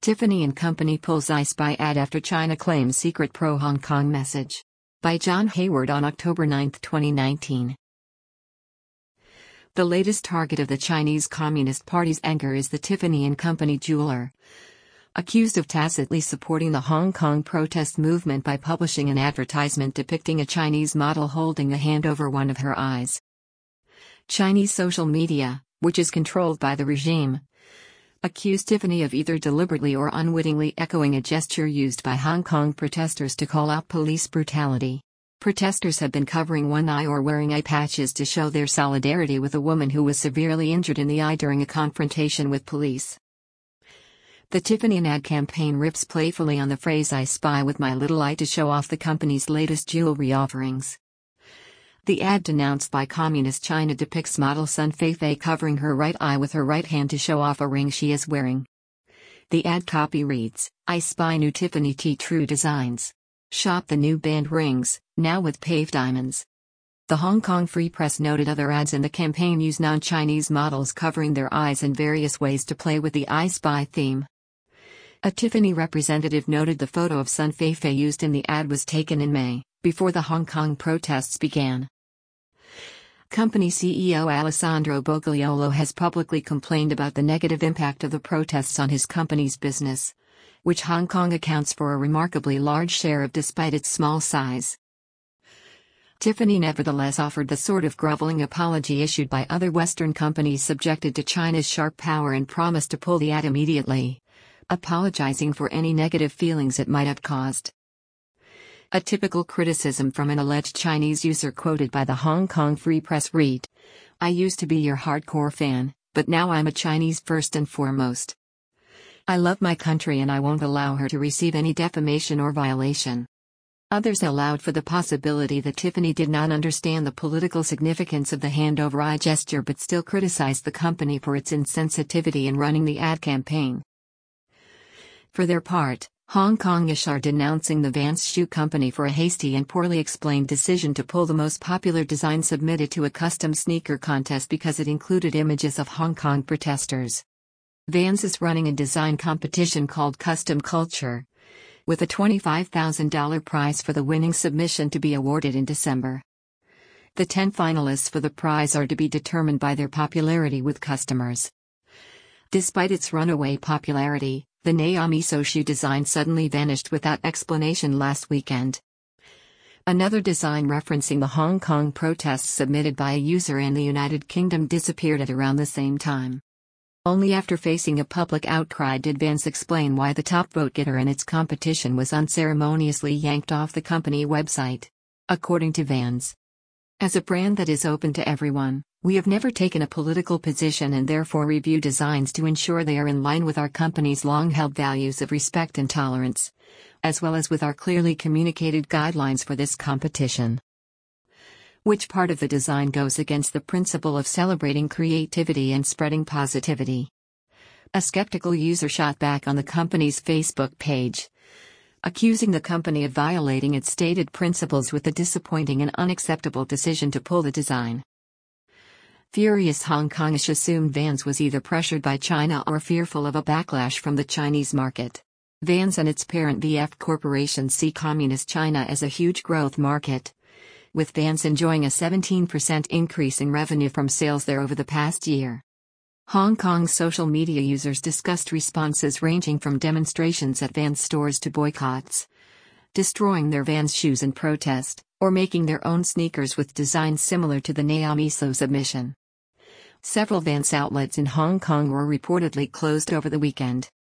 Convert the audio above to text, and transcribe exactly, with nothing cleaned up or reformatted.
Tiffany and Company pulls I Spy ad after China claims secret pro-Hong Kong message. By John Hayward on October ninth, twenty nineteen. The latest target of the Chinese Communist Party's anger is the Tiffany and Company jeweler, accused of tacitly supporting the Hong Kong protest movement by publishing an advertisement depicting a Chinese model holding a hand over one of her eyes. Chinese social media, which is controlled by the regime, accused Tiffany of either deliberately or unwittingly echoing a gesture used by Hong Kong protesters to call out police brutality. Protesters have been covering one eye or wearing eye patches to show their solidarity with a woman who was severely injured in the eye during a confrontation with police. The Tiffany ad campaign rips playfully on the phrase "I spy with my little eye" to show off the company's latest jewelry offerings. The ad denounced by Communist China depicts model Sun Feifei covering her right eye with her right hand to show off a ring she is wearing. The ad copy reads, "I spy new Tiffany T True Designs. Shop the new band rings, now with paved diamonds." The Hong Kong Free Press noted other ads in the campaign use non-Chinese models covering their eyes in various ways to play with the I Spy theme. A Tiffany representative noted the photo of Sun Feifei used in the ad was taken in May, before the Hong Kong protests began. Company C E O Alessandro Bogliolo has publicly complained about the negative impact of the protests on his company's business, which Hong Kong accounts for a remarkably large share of despite its small size. Tiffany nevertheless offered the sort of groveling apology issued by other Western companies subjected to China's sharp power and promised to pull the ad immediately, apologizing for any negative feelings it might have caused. A typical criticism from an alleged Chinese user quoted by the Hong Kong Free Press read, "I used to be your hardcore fan, but now I'm a Chinese first and foremost. I love my country and I won't allow her to receive any defamation or violation." Others allowed for the possibility that Tiffany did not understand the political significance of the hand-over-eye gesture but still criticized the company for its insensitivity in running the ad campaign. For their part, Hong Kongish are denouncing the Vans Shoe Company for a hasty and poorly explained decision to pull the most popular design submitted to a custom sneaker contest because it included images of Hong Kong protesters. Vans is running a design competition called Custom Culture, with a twenty-five thousand dollars prize for the winning submission to be awarded in December. The ten finalists for the prize are to be determined by their popularity with customers. Despite its runaway popularity, the Naomi So shoe design suddenly vanished without explanation last weekend. Another design referencing the Hong Kong protests submitted by a user in the United Kingdom disappeared at around the same time. Only after facing a public outcry did Vans explain why the top vote getter in its competition was unceremoniously yanked off the company website. According to Vans, "As a brand that is open to everyone, we have never taken a political position and therefore review designs to ensure they are in line with our company's long-held values of respect and tolerance, as well as with our clearly communicated guidelines for this competition." Which part of the design goes against the principle of celebrating creativity and spreading positivity? A skeptical user shot back on the company's Facebook page, accusing the company of violating its stated principles with the disappointing and unacceptable decision to pull the design. Furious Hong Kongish assumed Vans was either pressured by China or fearful of a backlash from the Chinese market. Vans and its parent V F Corporation see Communist China as a huge growth market, with Vans enjoying a seventeen percent increase in revenue from sales there over the past year. Hong Kong's social media users discussed responses ranging from demonstrations at Vans stores to boycotts, destroying their Vans shoes in protest, or making their own sneakers with designs similar to the Naomi So submission. Several Vans outlets in Hong Kong were reportedly closed over the weekend.